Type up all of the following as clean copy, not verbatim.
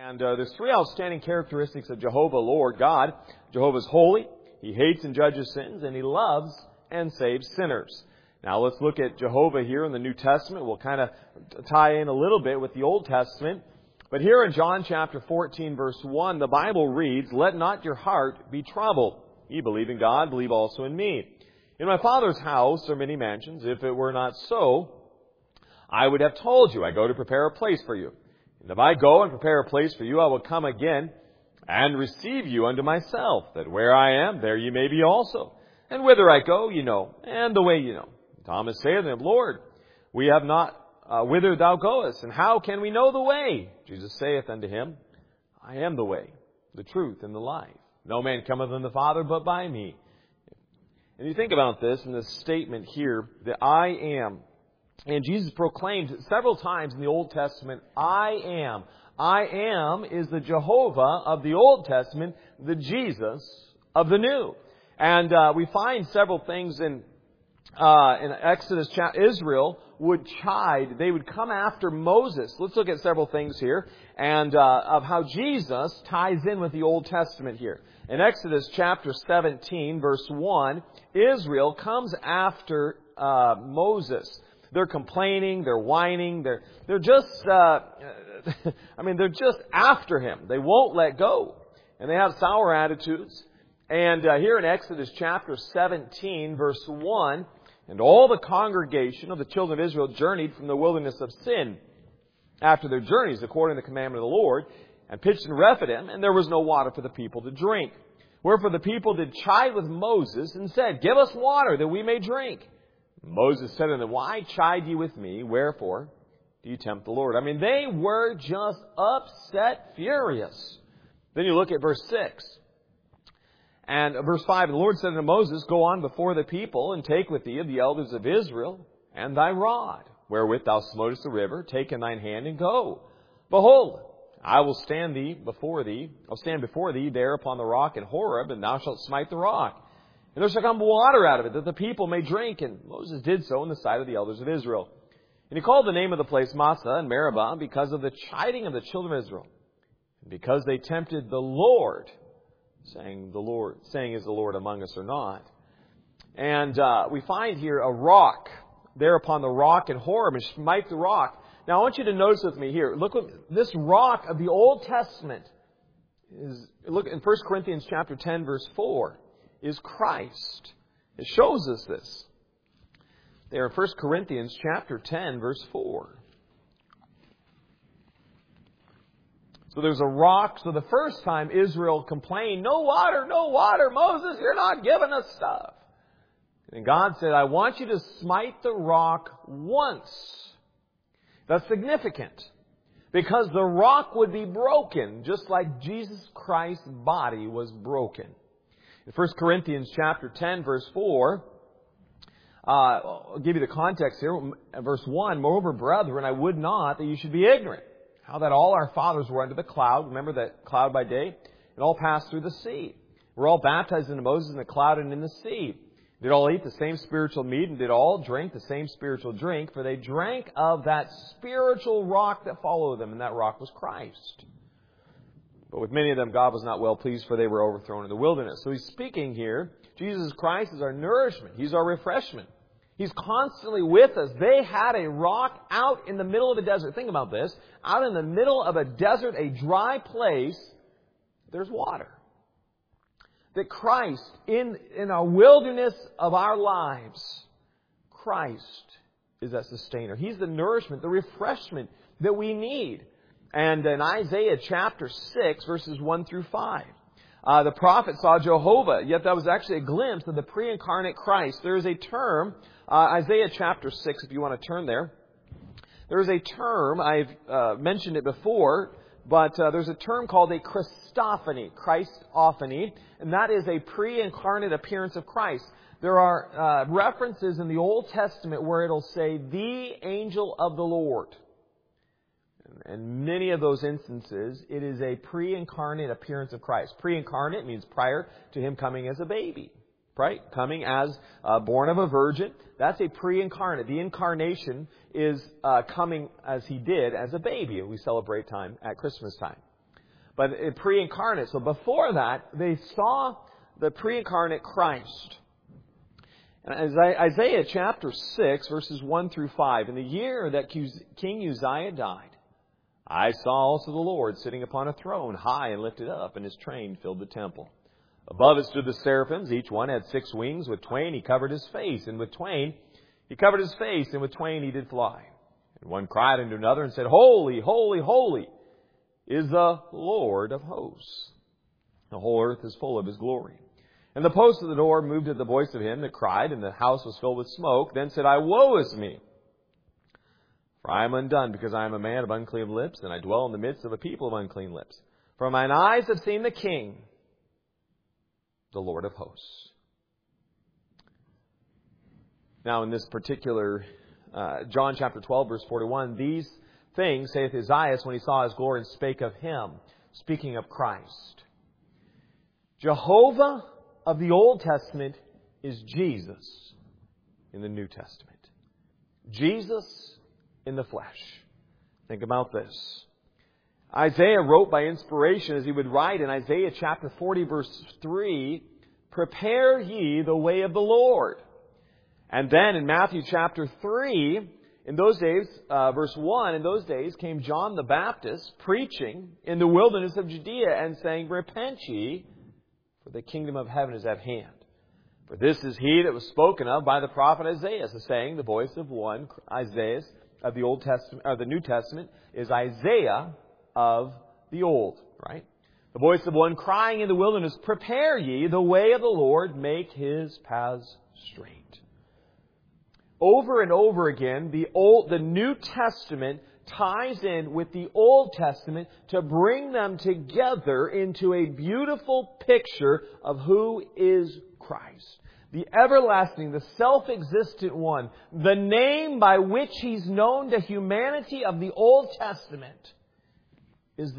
And there's three outstanding characteristics of Jehovah, Lord God. Jehovah's holy, He hates and judges sins, and He loves and saves sinners. Now let's look at Jehovah here in the New Testament. We'll kind of tie in a little bit with the Old Testament. But here in John chapter 14, verse 1, the Bible reads, "Let not your heart be troubled. Ye believe in God, believe also in me. In my Father's house are many mansions. If it were not so, I would have told you, I go to prepare a place for you. And if I go and prepare a place for you, I will come again and receive you unto myself, that where I am, there ye may be also. And whither I go, ye know, and the way ye know." Thomas saith unto him, "Lord, we have not whither thou goest, and how can we know the way?" Jesus saith unto him, "I am the way, the truth, and the life. No man cometh unto the Father but by me." And you think about this in this statement here, that I am. And Jesus proclaimed several times in the Old Testament, I am. I am is the Jehovah of the Old Testament, the Jesus of the New. And we find several things in Exodus. Israel would chide. They would come after Moses. Let's look at several things here, and of how Jesus ties in with the Old Testament here. In Exodus chapter 17, verse 1, Israel comes after Moses. They're complaining, they're whining, they're just, they're just after him. They won't let go. And they have sour attitudes. And here in Exodus chapter 17, verse 1, "And all the congregation of the children of Israel journeyed from the wilderness of Sin after their journeys, according to the commandment of the Lord, and pitched in Rephidim, and there was no water for the people to drink. Wherefore the people did chide with Moses, and said, Give us water, that we may drink. Moses said unto them, Why chide ye with me? Wherefore do you tempt the Lord?" I mean, they were just upset, furious. Then you look at verse 6. And verse 5, "And the Lord said unto Moses, Go on before the people, and take with thee of the elders of Israel, and thy rod, wherewith thou smotest the river, take in thine hand, and go. Behold, I will stand before thee there upon the rock in Horeb, and thou shalt smite the rock. And there shall come water out of it, that the people may drink. And Moses did so in the sight of the elders of Israel. And he called the name of the place Massah and Meribah, because of the chiding of the children of Israel, and because they tempted the Lord, saying, Is the Lord among us or not?" And we find here a rock, there upon the rock in Horeb, and smite the rock. Now I want you to notice with me here, look, this rock of the Old Testament look in 1 Corinthians chapter 10, verse 4, is Christ. It shows us this. There in 1 Corinthians chapter 10, verse 4. So there's a rock. So the first time Israel complained, no water, Moses, you're not giving us stuff. And God said, I want you to smite the rock once. That's significant, because the rock would be broken, just like Jesus Christ's body was broken. In 1 Corinthians chapter 10, verse 4, I'll give you the context here. Verse 1, "Moreover, brethren, I would not that you should be ignorant, how that all our fathers were under the cloud," remember that cloud by day, "and all passed through the sea. We're all baptized into Moses in the cloud and in the sea. Did all eat the same spiritual meat, and did all drink the same spiritual drink, for they drank of that spiritual rock that followed them, and that rock was Christ. But with many of them God was not well pleased, for they were overthrown in the wilderness." So he's speaking here, Jesus Christ is our nourishment. He's our refreshment. He's constantly with us. They had a rock out in the middle of the desert. Think about this. Out in the middle of a desert, a dry place, there's water. That Christ, in our wilderness of our lives, Christ is that sustainer. He's the nourishment, the refreshment that we need. And in Isaiah chapter 6, verses 1 through 5, the prophet saw Jehovah, yet that was actually a glimpse of the pre-incarnate Christ. There is a term, Isaiah chapter 6, if you want to turn there. There is a term, I've mentioned it before, but there's a term called a Christophany, and that is a pre-incarnate appearance of Christ. There are references in the Old Testament where it'll say, "the angel of the Lord." And many of those instances, it is a pre-incarnate appearance of Christ. Pre-incarnate means prior to Him coming as a baby, right? Coming as born of a virgin. That's a pre-incarnate. The incarnation is coming as He did as a baby. We celebrate time at Christmas time. But pre-incarnate. So before that, they saw the pre-incarnate Christ. And as Isaiah chapter 6, verses 1 through 5, in the year that King Uzziah died, I saw also the Lord sitting upon a throne, high and lifted up, and His train filled the temple. Above it stood the seraphims. Each one had 6 wings. With twain He covered His face, and with twain He covered His face, and with twain He did fly. And one cried unto another and said, Holy, holy, holy is the Lord of hosts. The whole earth is full of His glory. And the post of the door moved at the voice of him that cried, and the house was filled with smoke. Then said I, Woe is me! For I am undone, because I am a man of unclean lips, and I dwell in the midst of a people of unclean lips. For mine eyes have seen the King, the Lord of hosts. Now in this particular John chapter 12, verse 41, these things saith Isaiah when he saw His glory and spake of Him, speaking of Christ. Jehovah of the Old Testament is Jesus in the New Testament. Jesus in the flesh. Think about this. Isaiah wrote by inspiration as he would write in Isaiah chapter 40, verse 3, Prepare ye the way of the Lord. And then in Matthew chapter 3, in those days, verse 1, in those days came John the Baptist preaching in the wilderness of Judea and saying, Repent ye, for the kingdom of heaven is at hand. For this is he that was spoken of by the prophet Isaiah, saying, the voice of one, Isaiah of the Old Testament, or the New Testament, is Isaiah of the Old, right? The voice of one crying in the wilderness, Prepare ye the way of the Lord, make His paths straight. Over and over again, the New Testament ties in with the Old Testament to bring them together into a beautiful picture of who is Christ. The everlasting, the self-existent one, the name by which He's known to humanity of the Old Testament is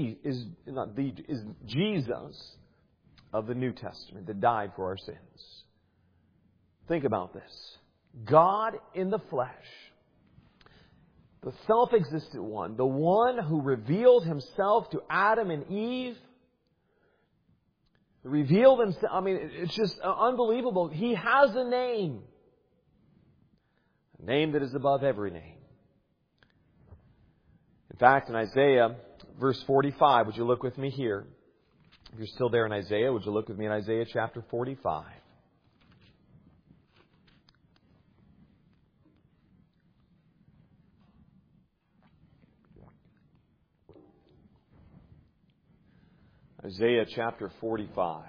Jesus of the New Testament that died for our sins. Think about this. God in the flesh, the self-existent one, the one who revealed Himself to Adam and Eve, revealed Himself. I mean, it's just unbelievable. He has a name that is above every name. In fact, in Isaiah, verse 45, would you look with me here? If you're still there in Isaiah, would you look with me in Isaiah chapter 45? Isaiah chapter 45.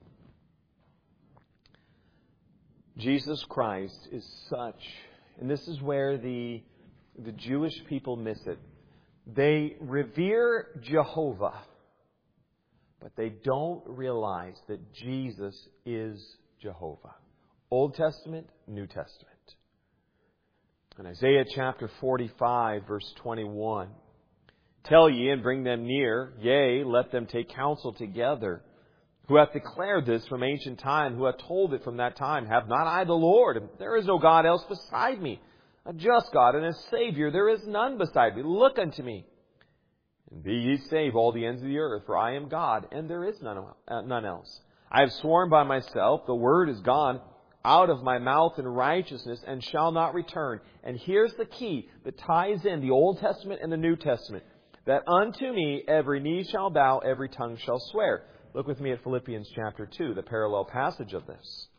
Jesus Christ is such, and this is where the Jewish people miss it. They revere Jehovah, but they don't realize that Jesus is Jehovah. Old Testament, New Testament. In Isaiah chapter 45, verse 21, Tell ye and bring them near, yea, let them take counsel together. Who hath declared this from ancient time? Who hath told it from that time? Have not I the Lord? There is no God else beside me. A just God and a Savior. There is none beside me. Look unto me. And be ye saved, all the ends of the earth. For I am God, and there is none else. I have sworn by myself, the word is gone out of my mouth in righteousness, and shall not return. And here's the key that ties in the Old Testament and the New Testament. That unto me every knee shall bow, every tongue shall swear. Look with me at Philippians chapter 2, the parallel passage of this.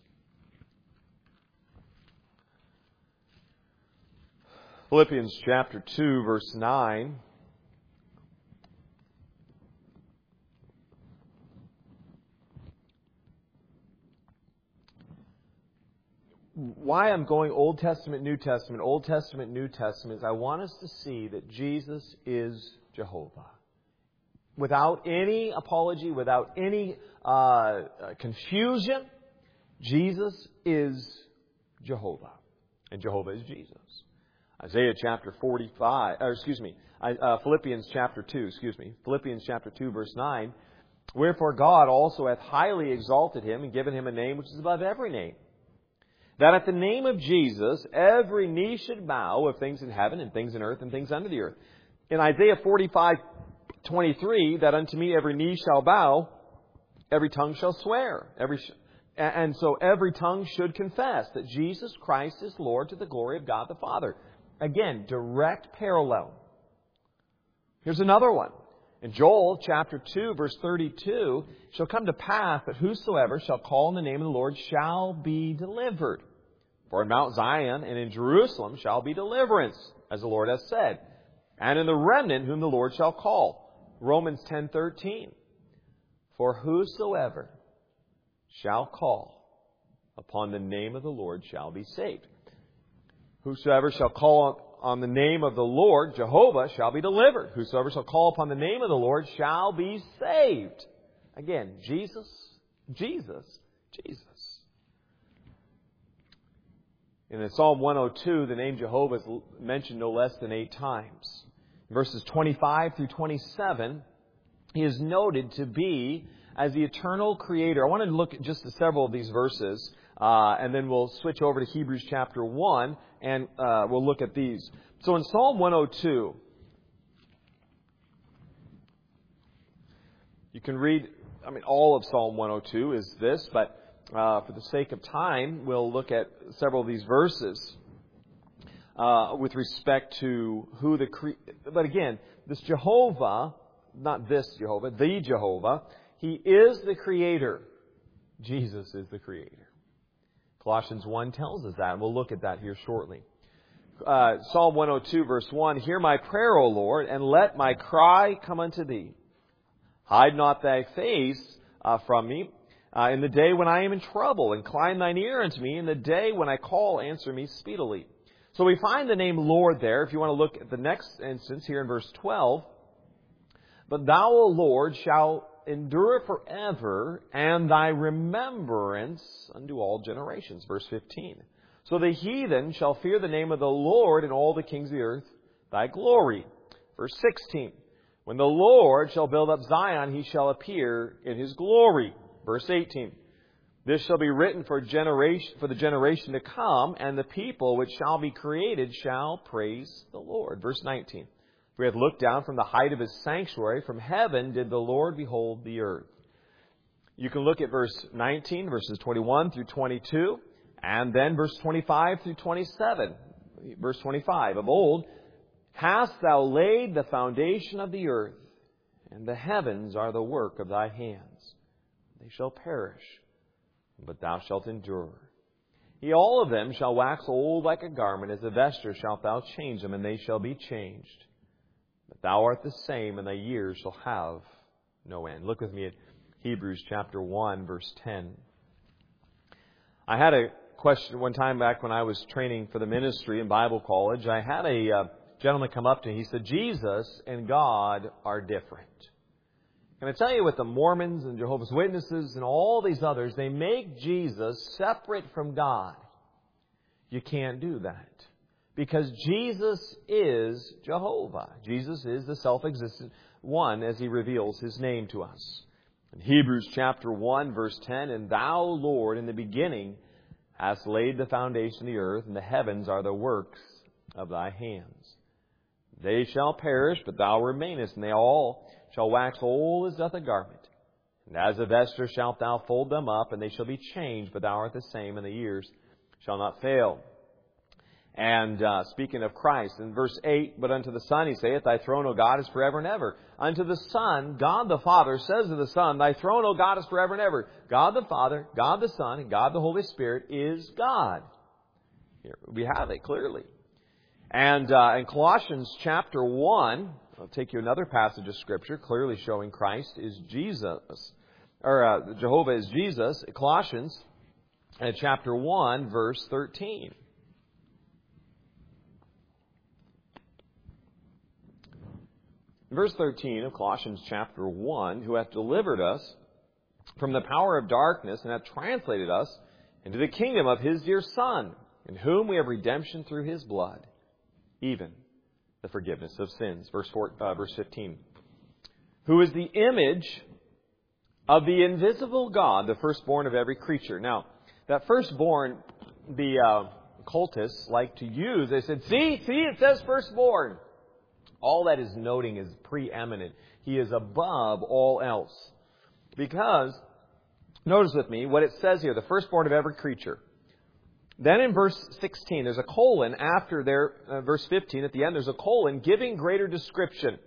Philippians chapter 2, verse 9. Why I'm going Old Testament, New Testament, Old Testament, New Testament, is I want us to see that Jesus is Jehovah. Without any apology, without any confusion, Jesus is Jehovah. And Jehovah is Jesus. Isaiah chapter 45, Philippians chapter 2, Philippians chapter 2, verse 9. Wherefore God also hath highly exalted Him and given Him a name which is above every name. That at the name of Jesus, every knee should bow of things in heaven and things in earth and things under the earth. In Isaiah 45, 23, that unto me every knee shall bow, every tongue shall swear. And so every tongue should confess that Jesus Christ is Lord to the glory of God the Father. Again, direct parallel. Here's another one. In Joel chapter 2, verse 32, it shall come to pass that whosoever shall call on the name of the Lord shall be delivered. For in Mount Zion and in Jerusalem shall be deliverance, as the Lord hath said, and in the remnant whom the Lord shall call. Romans 10:13. For whosoever shall call upon the name of the Lord shall be saved. Whosoever shall call on the name of the Lord, Jehovah, shall be delivered. Whosoever shall call upon the name of the Lord shall be saved. Again, Jesus, Jesus, Jesus. In Psalm 102, the name Jehovah is mentioned no less than 8 times. In verses 25 through 27, He is noted to be as the eternal Creator. I want to look at just several of these verses, and then we'll switch over to Hebrews chapter 1, and we'll look at these. So in Psalm 102, you can read, all of Psalm 102 is this, but for the sake of time, we'll look at several of these verses with respect to who but again, this Jehovah, not this Jehovah, the Jehovah, He is the Creator. Jesus is the Creator. Colossians 1 tells us that, and we'll look at that here shortly. Psalm 102, verse 1, Hear my prayer, O Lord, and let my cry come unto Thee. Hide not Thy face from me in the day when I am in trouble. Incline Thine ear unto me in the day when I call, answer me speedily. So we find the name Lord there. If you want to look at the next instance here in verse 12. But Thou, O Lord, shalt endure forever, and Thy remembrance unto all generations. Verse 15. So the heathen shall fear the name of the Lord, and all the kings of the earth Thy glory. Verse 16. When the Lord shall build up Zion, He shall appear in His glory. Verse 18. This shall be written for the generation to come, and the people which shall be created shall praise the Lord. Verse 19. We have looked down from the height of His sanctuary. From heaven did the Lord behold the earth. You can look at verse 19, verses 21 through 22, and then verse 25 through 27. Verse 25, Of old hast Thou laid the foundation of the earth, and the heavens are the work of Thy hands. They shall perish, but Thou shalt endure. Yea, all of them shall wax old like a garment, as a vesture shalt Thou change them, and they shall be changed. But Thou art the same, and Thy years shall have no end. Look with me at Hebrews chapter 1, verse 10. I had a question one time back when I was training for the ministry in Bible college. I had a gentleman come up to me. He said, Jesus and God are different. Can I tell you, with the Mormons and Jehovah's Witnesses and all these others, they make Jesus separate from God. You can't do that. Because Jesus is Jehovah. Jesus is the self-existent one as He reveals His name to us. In Hebrews chapter 1, verse 10, And Thou, Lord, in the beginning hast laid the foundation of the earth, and the heavens are the works of Thy hands. They shall perish, but Thou remainest, and they all shall wax old as doth a garment. And as a vesture shalt Thou fold them up, and they shall be changed, but Thou art the same, and the years shall not fail. And speaking of Christ, in verse 8, But unto the Son He saith, Thy throne, O God, is forever and ever. Unto the Son, God the Father says to the Son, Thy throne, O God, is forever and ever. God the Father, God the Son, and God the Holy Spirit is God. Here we have it clearly. And in Colossians chapter 1, I'll take you another passage of Scripture clearly showing Christ is Jesus, or Jehovah is Jesus. Colossians chapter 1, verse 13. Verse 13 of Colossians chapter 1, Who hath delivered us from the power of darkness, and hath translated us into the kingdom of His dear Son, in whom we have redemption through His blood, even the forgiveness of sins. Verse 15. Who is the image of the invisible God, the firstborn of every creature. Now, that firstborn, the cultists like to use, they said, see, it says firstborn. All that is noting is preeminent. He is above all else. Because, notice with me what it says here, the firstborn of every creature. Then in verse 16, there's a colon after there, verse 15, at the end, there's a colon giving greater description.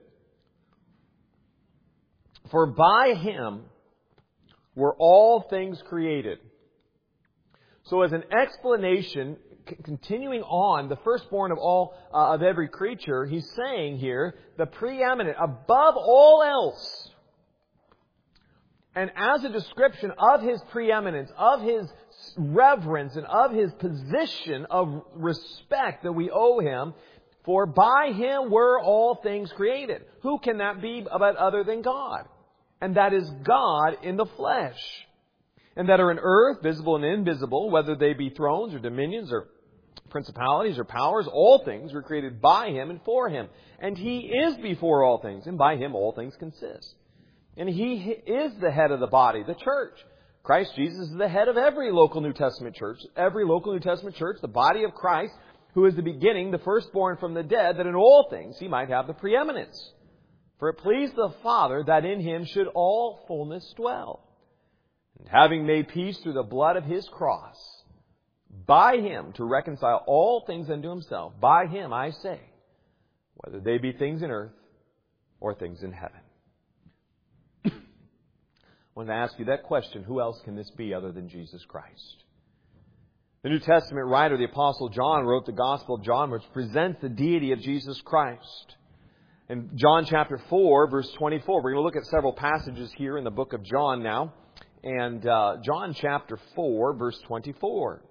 For by Him were all things created. So as an explanation, continuing on, the firstborn of all, of every creature, he's saying here, the preeminent, above all else. And as a description of His preeminence, of His reverence, and of His position of respect that we owe Him, for by Him were all things created. Who can that be about other than God? And that is God in the flesh. And that are in earth, visible and invisible, whether they be thrones or dominions or principalities or powers, all things were created by Him and for Him. And He is before all things, and by Him all things consist. And He is the head of the body, the church. Christ Jesus is the head of every local New Testament church. Every local New Testament church, the body of Christ, who is the beginning, the firstborn from the dead, that in all things He might have the preeminence. For it pleased the Father that in Him should all fullness dwell. And having made peace through the blood of His cross, by Him to reconcile all things unto Himself, by Him, I say, whether they be things in earth or things in heaven. I want to ask you that question, who else can this be other than Jesus Christ? The New Testament writer, the Apostle John, wrote the Gospel of John, which presents the deity of Jesus Christ. In John chapter 4, verse 24, we're going to look at several passages here in the book of John now. And John chapter 4, verse 24.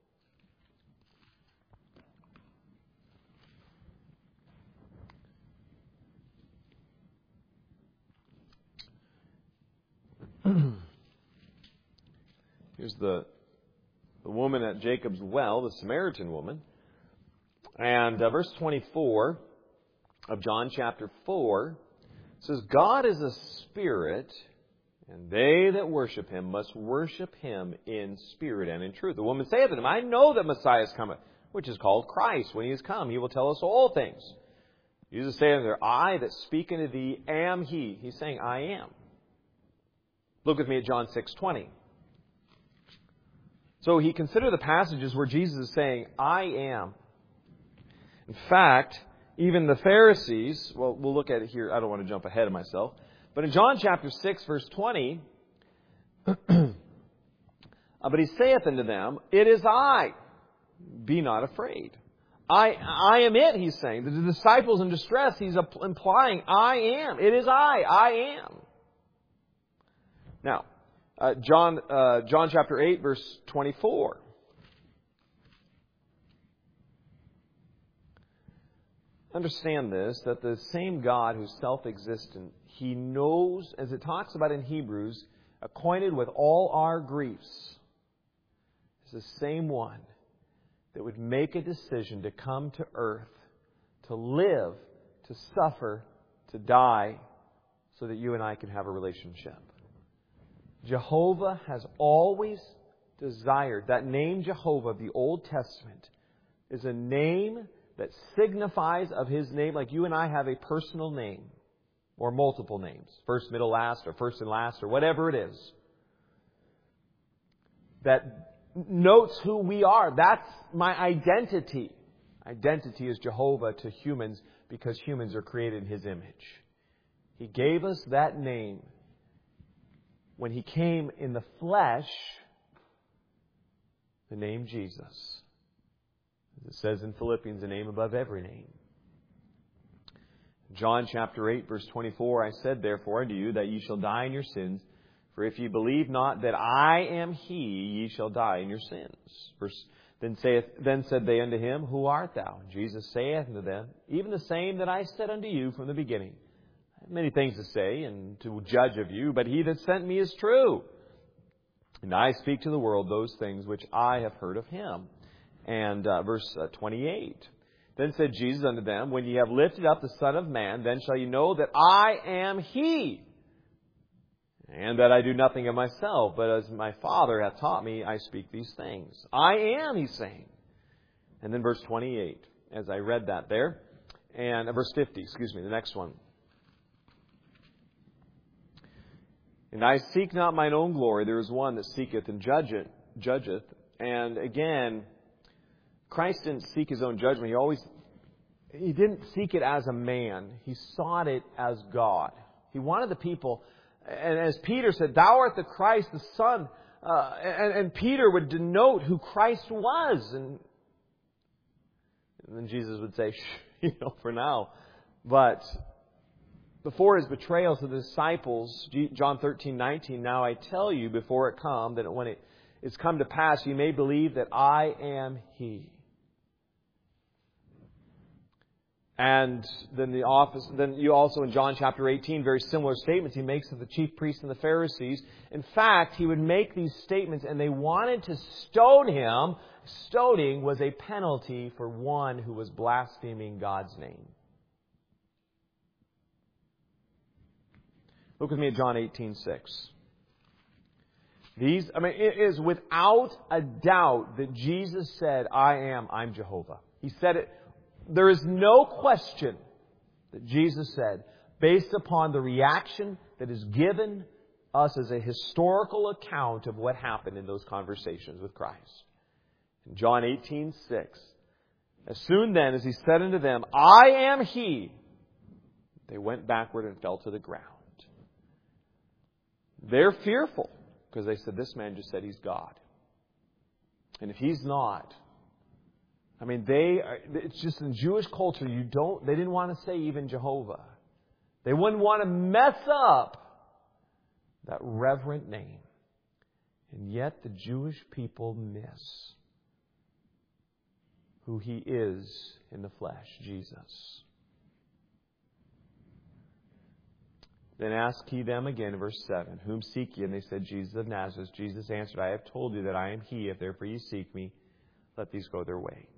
Here's the woman at Jacob's well, the Samaritan woman. And verse 24 of John chapter 4 says, God is a spirit, and they that worship Him must worship Him in spirit and in truth. The woman saith unto Him, I know that Messiah cometh, which is called Christ. When He is come, He will tell us all things. Jesus saith unto her, I that speak unto thee am He. He's saying, I am. Look with me at John 6:20. So he considered the passages where Jesus is saying, I am. In fact, even the Pharisees, well, we'll look at it here. I don't want to jump ahead of myself. But in John chapter 6, verse 20, but He saith unto them, it is I. Be not afraid. I am it, He's saying. The disciples in distress, He's implying, I am. It is I am. Now, John chapter 8, verse 24. Understand this, that the same God who's self-existent, He knows, as it talks about in Hebrews, acquainted with all our griefs. It's the same one that would make a decision to come to earth, to live, to suffer, to die, so that you and I can have a relationship. Jehovah has always desired. That name Jehovah of the Old Testament is a name that signifies of His name, like you and I have a personal name or multiple names, first, middle, last, or first and last, or whatever it is, that notes who we are. That's my identity. Identity is Jehovah to humans because humans are created in His image. He gave us that name when He came in the flesh, the name Jesus. As it says in Philippians, a name above every name. John chapter 8, verse 24, I said therefore unto you that ye shall die in your sins, for if ye believe not that I am He, ye shall die in your sins. Then said they unto Him, Who art thou? And Jesus saith unto them, Even the same that I said unto you from the beginning. I have many things to say and to judge of you, but He that sent me is true. And I speak to the world those things which I have heard of Him. And verse 28. Then said Jesus unto them, When ye have lifted up the Son of Man, then shall ye know that I am He, and that I do nothing of myself, but as my Father hath taught me, I speak these things. I am, He's saying. And then verse 28, as I read that there, and verse 50, the next one. And I seek not mine own glory. There is one that seeketh and judgeth. And again, Christ didn't seek His own judgment. He didn't seek it as a man. He sought it as God. He wanted the people, and as Peter said, Thou art the Christ, the Son. And Peter would denote who Christ was. And then Jesus would say, for now. But before His betrayal to the disciples, John 13:19, Now I tell you before it come, that when it is come to pass, you may believe that I am He. And then you also in John chapter 18, very similar statements He makes of the chief priests and the Pharisees. In fact, He would make these statements and they wanted to stone Him. Stoning was a penalty for one who was blaspheming God's name. Look with me at John 18:6. It is without a doubt that Jesus said, I'm Jehovah. He said it. There is no question that Jesus said, based upon the reaction that is given us as a historical account of what happened in those conversations with Christ. In John 18:6, as soon then as He said unto them, I am He, they went backward and fell to the ground. They're fearful because they said, this man just said He's God. And if He's not, it's just in Jewish culture, they didn't want to say even Jehovah. They wouldn't want to mess up that reverent name. And yet the Jewish people miss who He is in the flesh, Jesus. Then asked He them again, verse 7, Whom seek ye? And they said, Jesus of Nazareth. Jesus answered, I have told you that I am He. If therefore ye seek me, let these go their way.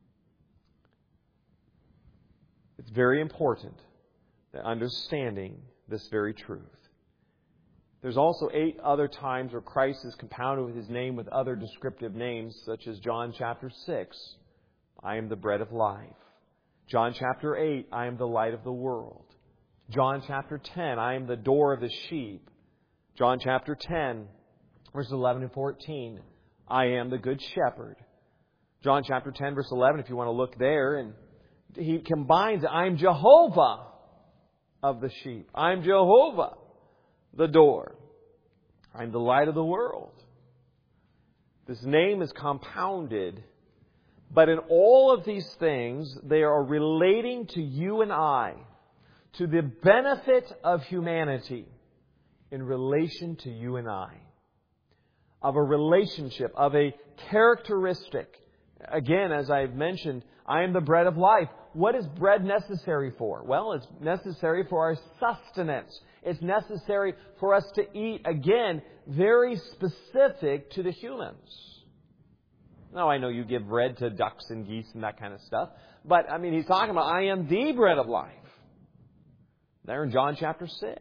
It's very important that understanding this very truth. There's also 8 other times where Christ is compounded with His name with other descriptive names, such as John chapter 6, I am the bread of life. John chapter 8, I am the light of the world. John chapter 10, I am the door of the sheep. John chapter 10, verses 11 and 14, I am the good shepherd. John chapter 10, verse 11, if you want to look there, and He combines, I am Jehovah of the sheep. I am Jehovah, the door. I am the light of the world. This name is compounded, but in all of these things, they are relating to you and I, to the benefit of humanity in relation to you and I, of a relationship, of a characteristic. Again, as I've mentioned, I am the bread of life. What is bread necessary for? Well, it's necessary for our sustenance. It's necessary for us to eat, again, very specific to the humans. Now, I know you give bread to ducks and geese and that kind of stuff. But, He's talking about, I am the bread of life. There in John chapter 6.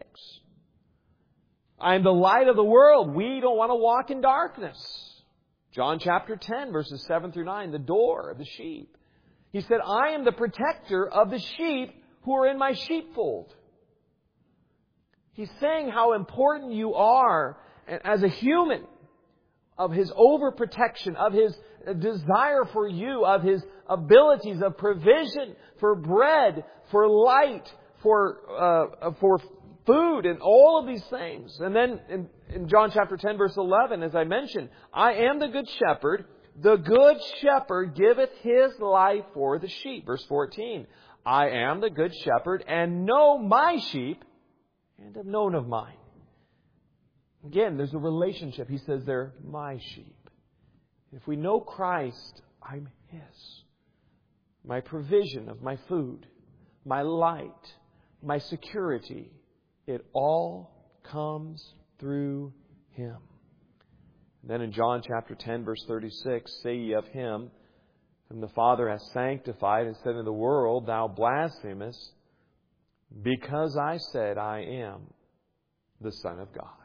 I am the light of the world. We don't want to walk in darkness. John chapter 10, verses 7 through 9, the door of the sheep. He said, I am the protector of the sheep who are in my sheepfold. He's saying how important you are as a human, of His overprotection, of His desire for you, of His abilities of provision for bread, for light, for food, and all of these things. And then in John chapter 10, verse 11, as I mentioned, I am the good shepherd. The good shepherd giveth his life for the sheep. Verse 14, I am the good shepherd and know my sheep and have known of mine. Again, there's a relationship. He says they're my sheep. If we know Christ, I'm His. My provision of my food, my light, my security, it all comes through Him. And then in John chapter 10, verse 36, say ye of Him whom the Father hath sanctified and said in the world, thou blasphemest, because I said I am the Son of God.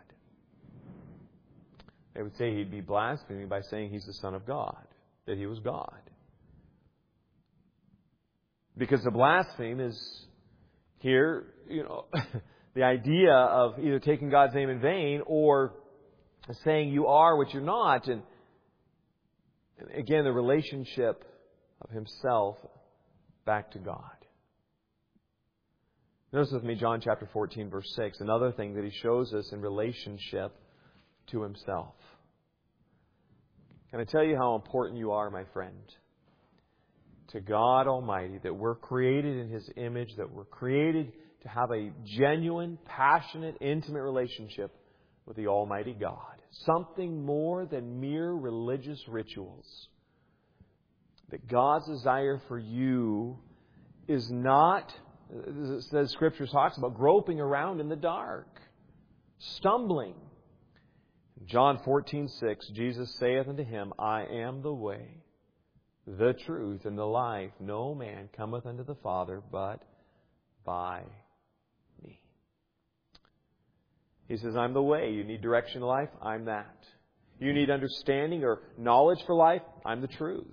They would say He'd be blaspheming by saying He's the Son of God, that He was God. Because to blaspheme is here, The idea of either taking God's name in vain or saying you are what you're not. And again, the relationship of himself back to God. Notice with me John chapter 14, verse 6. Another thing that he shows us in relationship to himself. Can I tell you how important you are, my friend? To God Almighty, that we're created in His image, that we're created to have a genuine, passionate, intimate relationship with the Almighty God. Something more than mere religious rituals. That God's desire for you is not, as Scripture talks about, groping around in the dark, stumbling. John 14:6, Jesus saith unto him, I am the way, the truth, and the life. No man cometh unto the Father but by me. He says, I'm the way. You need direction in life? I'm that. You need understanding or knowledge for life? I'm the truth.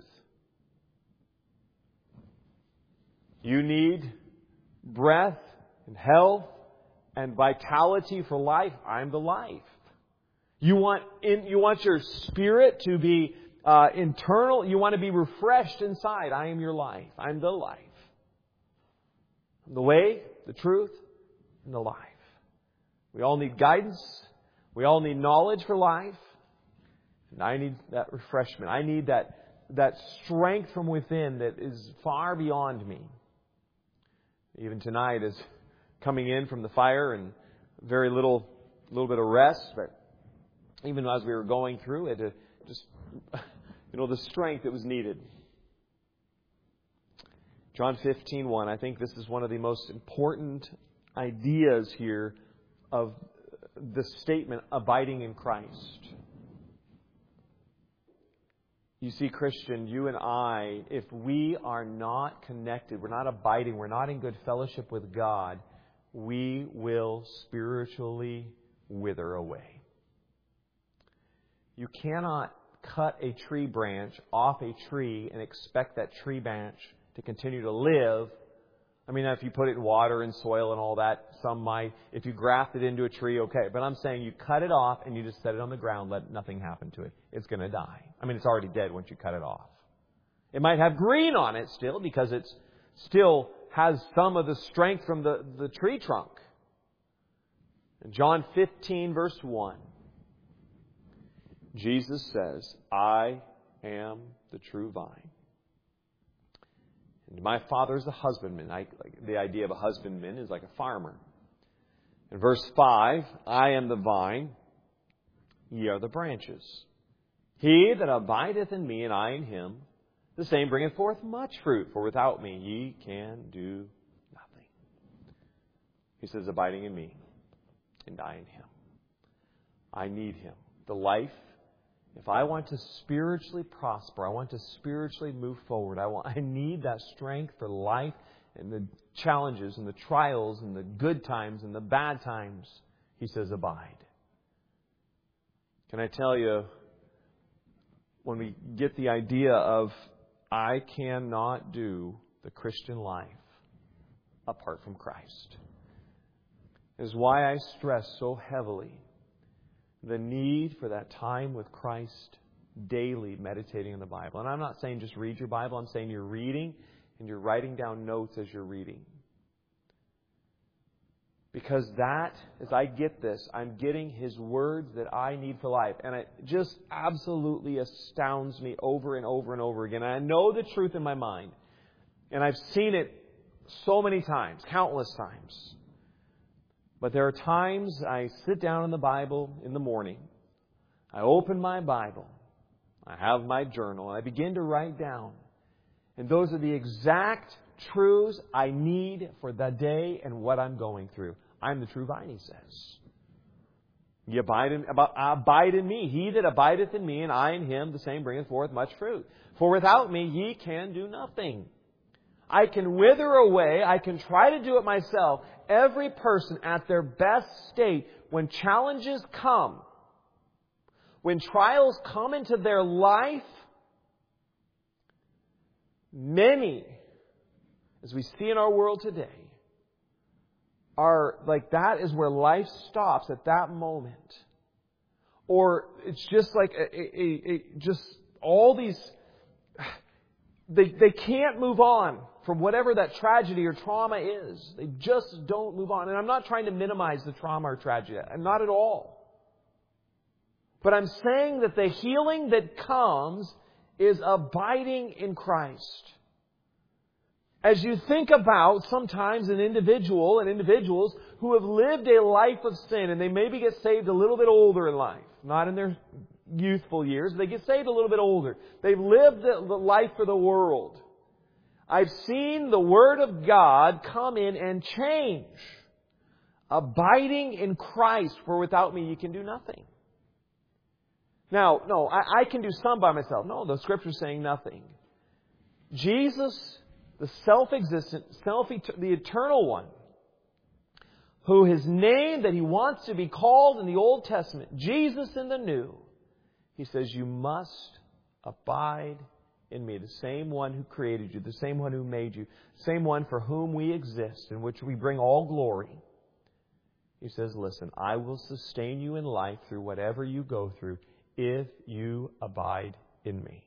You need breath and health and vitality for life? I'm the life. You want your spirit to be internal. You want to be refreshed inside. I am your life. I'm the life. I'm the way, the truth, and the life. We all need guidance. We all need knowledge for life. And I need that refreshment. I need that strength from within that is far beyond me. Even tonight, as coming in from the fire and very little bit of rest, but even as we were going through it, just, the strength that was needed. John 15:1. I think this is one of the most important ideas here of the statement, abiding in Christ. You see, Christian, you and I, if we are not connected, we're not abiding, we're not in good fellowship with God, we will spiritually wither away. You cannot cut a tree branch off a tree and expect that tree branch to continue to live. I mean, if you put it in water and soil and all that, some might. If you graft it into a tree, okay. But I'm saying you cut it off and you just set it on the ground, let nothing happen to it. It's going to die. I mean, it's already dead once you cut it off. It might have green on it still because it still has some of the strength from the tree trunk. In John 15, verse 1, Jesus says, I am the true vine. And my Father is the husbandman. The idea of a husbandman is like a farmer. In verse 5, I am the vine, ye are the branches. He that abideth in me and I in him, the same bringeth forth much fruit. For without me ye can do nothing. He says, abiding in me and I in him. I need him. The life. If I want to spiritually prosper, I want to spiritually move forward, I need that strength for life and the challenges and the trials and the good times and the bad times. He says, abide. Can I tell you, when we get the idea of I cannot do the Christian life apart from Christ, is why I stress so heavily the need for that time with Christ, daily meditating on the Bible. And I'm not saying just read your Bible. I'm saying you're reading and you're writing down notes as you're reading. Because that, as I get this, I'm getting His words that I need for life. And it just absolutely astounds me over and over and over again. And I know the truth in my mind. And I've seen it so many times, countless times. But there are times I sit down in the Bible in the morning. I open my Bible. I have my journal. And I begin to write down. And those are the exact truths I need for the day and what I'm going through. I'm the true vine, He says. Ye abide in me. He that abideth in me and I in him, the same bringeth forth much fruit. For without me ye can do nothing. I can wither away. I can try to do it myself. Every person at their best state, when challenges come, when trials come into their life, many, as we see in our world today, are like that is where life stops at that moment. Or it's just like just all these, they can't move on from whatever that tragedy or trauma is. They just don't move on. And I'm not trying to minimize the trauma or tragedy. I'm not at all. But I'm saying that the healing that comes is abiding in Christ. As you think about sometimes an individual and individuals who have lived a life of sin, and they maybe get saved a little bit older in life, not in their youthful years, they get saved a little bit older. They've lived the life for the world. I've seen the Word of God come in and change. Abiding in Christ, for without me you can do nothing. Now, no, I can do some by myself. No, the Scripture's saying nothing. Jesus, the self-existent, the eternal one, who His name that He wants to be called in the Old Testament, Jesus in the New, He says, you must abide in me. The same one who created you, the same one who made you, the same one for whom we exist, in which we bring all glory. He says, listen, I will sustain you in life through whatever you go through if you abide in me.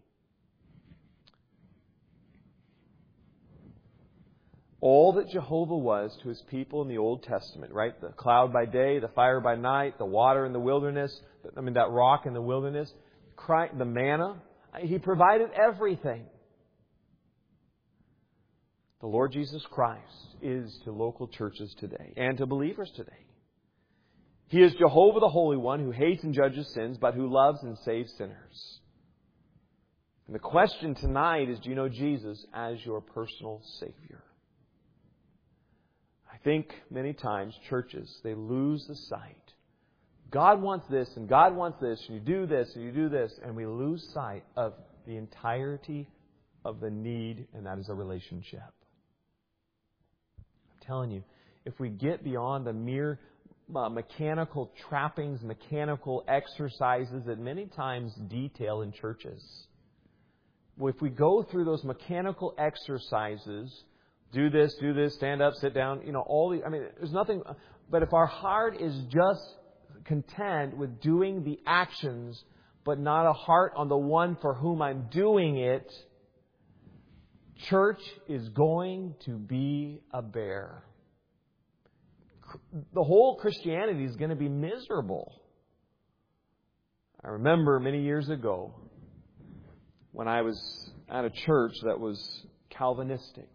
All that Jehovah was to His people in the Old Testament, right? The cloud by day, the fire by night, the water in the wilderness, that rock in the wilderness, the manna. He provided everything. The Lord Jesus Christ is to local churches today and to believers today. He is Jehovah the Holy One who hates and judges sins, but who loves and saves sinners. And the question tonight is, do you know Jesus as your personal Savior? I think many times churches, they lose the sight. God wants this and God wants this, and you do this and you do this, and we lose sight of the entirety of the need, and that is a relationship. I'm telling you, if we get beyond the mere mechanical trappings, mechanical exercises that many times detail in churches. If we go through those mechanical exercises, do this, stand up, sit down, there's nothing, but if our heart is just content with doing the actions, but not a heart on the one for whom I'm doing it, church is going to be a bear. The whole Christianity is going to be miserable. I remember many years ago when I was at a church that was Calvinistic.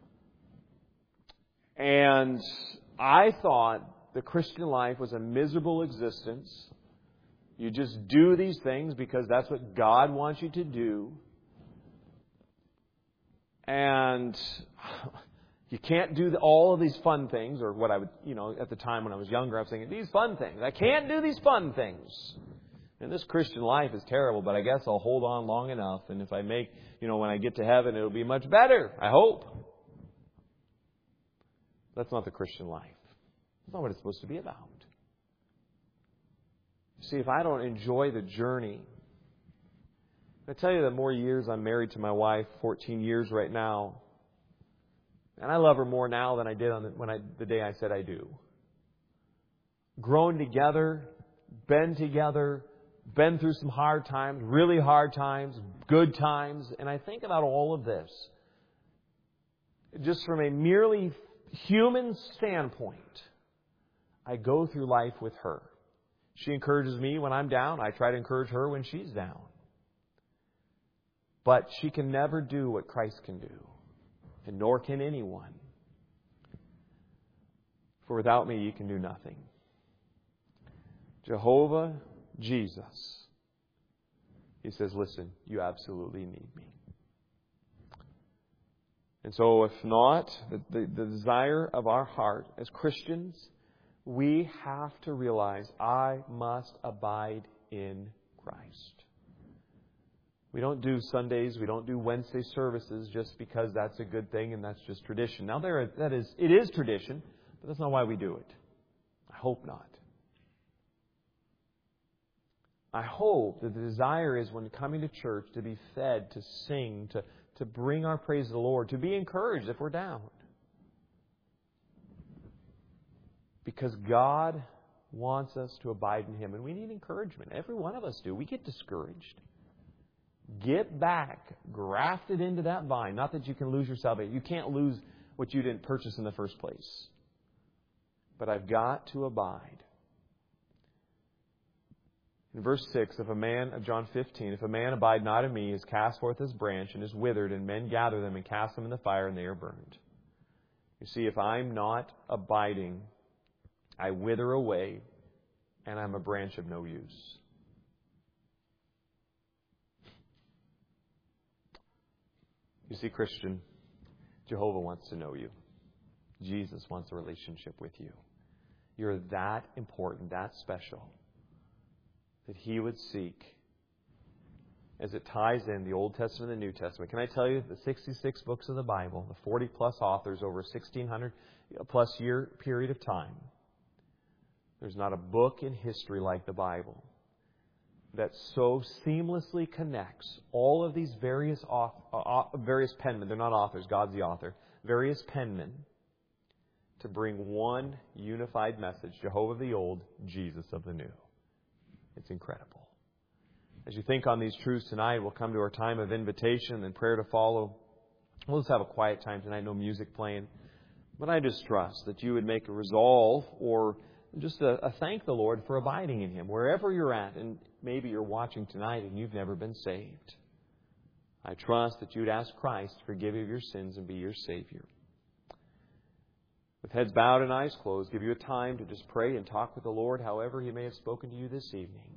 And I thought the Christian life was a miserable existence. You just do these things because that's what God wants you to do. And you can't do all of these fun things, or what I would, at the time when I was younger, I was thinking, these fun things. I can't do these fun things. And this Christian life is terrible, but I guess I'll hold on long enough. And if I make, when I get to heaven, it'll be much better, I hope. That's not the Christian life. That's not what it's supposed to be about. See, if I don't enjoy the journey, I tell you, the more years I'm married to my wife, 14 years right now, and I love her more now than I did the day I said I do. Grown together, been through some hard times, really hard times, good times. And I think about all of this just from a merely human standpoint. I go through life with her. She encourages me when I'm down. I try to encourage her when she's down. But she can never do what Christ can do. And nor can anyone. For without me, you can do nothing. Jehovah, Jesus. He says, listen, you absolutely need me. And so if not, the desire of our heart as Christians, we have to realize I must abide in Christ. We don't do Sundays, we don't do Wednesday services just because that's a good thing and that's just tradition. Now it is tradition, but that's not why we do it. I hope not. I hope that the desire is when coming to church to be fed, to sing, to bring our praise to the Lord, to be encouraged if we're down. Because God wants us to abide in Him. And we need encouragement. Every one of us do. We get discouraged. Get back, grafted into that vine. Not that you can lose your salvation. You can't lose what you didn't purchase in the first place. But I've got to abide. In verse 6 of John 15, if a man abide not in me, he is cast forth as branch and is withered, and men gather them and cast them in the fire, and they are burned. You see, if I'm not abiding, I wither away, and I'm a branch of no use. You see, Christian, Jehovah wants to know you. Jesus wants a relationship with you. You're that important, that special, that He would seek, as it ties in the Old Testament and the New Testament. Can I tell you, the 66 books of the Bible, the 40-plus authors over a 1,600-plus year period of time, there's not a book in history like the Bible that so seamlessly connects all of these various penmen. They're not authors, God's the author. Various penmen to bring one unified message, Jehovah of the old, Jesus of the new. It's incredible. As you think on these truths tonight, we'll come to our time of invitation and prayer to follow. We'll just have a quiet time tonight, no music playing. But I just trust that you would make a resolve or just a thank the Lord for abiding in Him. Wherever you're at, and maybe you're watching tonight and you've never been saved, I trust that you'd ask Christ to forgive you of your sins and be your Savior. With heads bowed and eyes closed, give you a time to just pray and talk with the Lord however He may have spoken to you this evening.